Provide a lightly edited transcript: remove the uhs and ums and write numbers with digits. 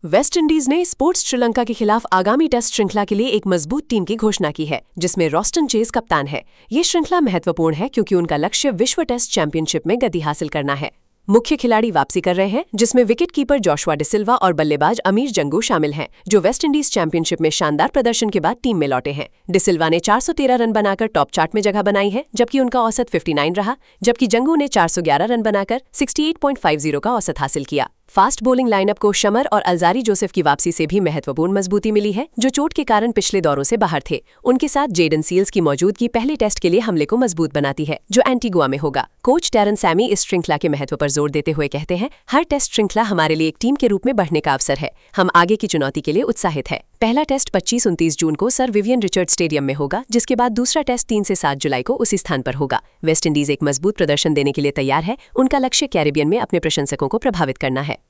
West Indies ने sports Sri Lanka के खिलाफ आगामी टेस्ट श्रृंखला के लिए एक मजबूत टीम की घोषणा की है, जिसमें रॉस्टन चेज कप्तान है। ये श्रृंखला महत्वपूर्ण है क्योंकि उनका लक्ष्य विश्व टेस्ट चैंपियनशिप में गति हासिल करना है। मुख्य खिलाड़ी वापसी कर रहे हैं, जिसमें विकेटकीपर जोशुआ डिसिल्वा और बल्लेबाज अमीर जंगू शामिल हैं, जो वेस्टइंडीज चैंपियनशिप में शानदार प्रदर्शन के बाद टीम में लौटे हैं। डिसिल्वा ने 413 रन बनाकर टॉप चार्ट में जगह बनाई है, जबकि उनका औसत 59 रहा, जबकि जंगू ने 411 रन बनाकर 68.50 का औसत हासिल किया। फास्ट बॉलिंग लाइनअप को शमर और अल्जारी जोसेफ की वापसी से भी महत्वपूर्ण मजबूती मिली है, जो चोट के कारण पिछले दौरों से बाहर थे। उनके साथ जेडन सील्स की मौजूदगी पहले टेस्ट के लिए हमले को मजबूत बनाती है, जो एंटीगुआ में होगा। कोच डैरन सैमी इस श्रृंखला के महत्व पर जोर देते हुए कहते हैं, हर टेस्ट श्रृंखला हमारे लिए एक टीम के रूप में बढ़ने का अवसर है। हम आगे की चुनौती के लिए उत्साहित है। पहला टेस्ट 25-29 जून को सर विवियन रिचर्ड स्टेडियम में होगा, जिसके बाद दूसरा टेस्ट 3 से 7 जुलाई को उसी स्थान पर होगा। वेस्टइंडीज एक मजबूत प्रदर्शन देने के लिए तैयार है। उनका लक्ष्य कैरिबियन में अपने प्रशंसकों को प्रभावित करना है।